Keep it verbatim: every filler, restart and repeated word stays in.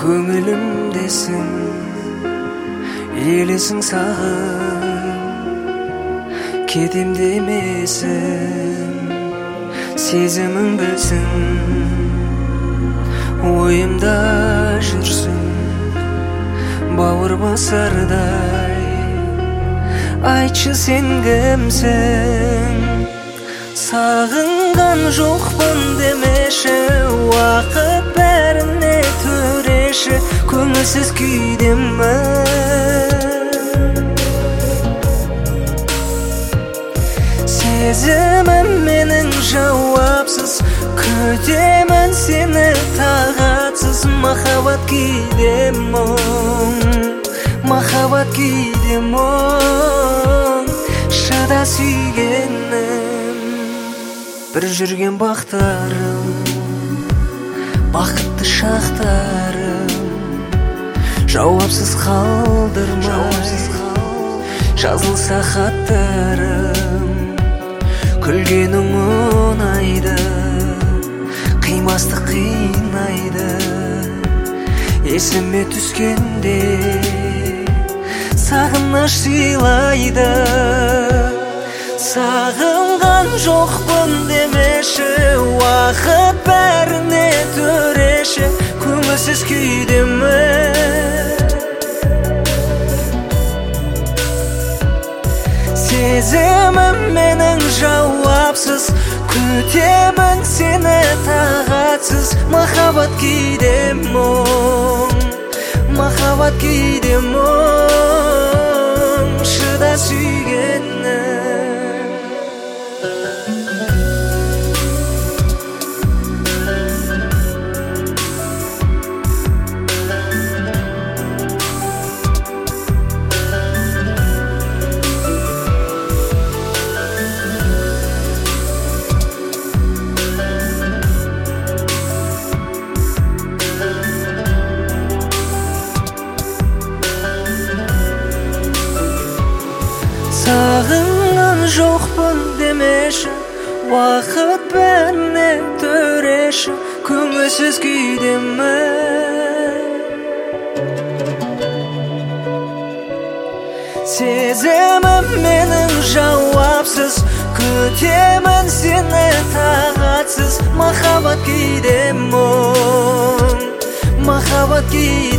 көңілімдесің, елесің сағым, кетем демесін, сезімің білсін, ойымда жүрсің, бауыр басардай. Айтшы сен кімсің, сағынған жоқпын демеші, уақыт бәріне төреші, көңілсіз күйдемін. Сезімім менің жауапсыз, күтемін сені тағатсыз. Махаббат кейде мұң, махаббат кейде мұң, шыда сүйгенім. Бір жүрген бақтарым, бақытты шақтарым, жауапсыз қалдырмай жазылса хаттарым. Күлгенің ұнайды, қимастық қинайды. Есіме түскенде сағыныш сыйлайды. Сағынған жоқпын демеші, уақыт бәріне төреші, көңілсіз күйдемін. Сезімім менің жауапсыз, күтемін сені тағатсыз. Махаббат кейде мұң, махаббат кейде мұң, шыда сүйгенім. Сағынған жоқпын демеші, уақыт бәріне төреші, көңілсіз күйдемін. Сезімім менің жауапсыз, күтемін сені тағатсыз. Махаббат кейде мұң, махаббат кейде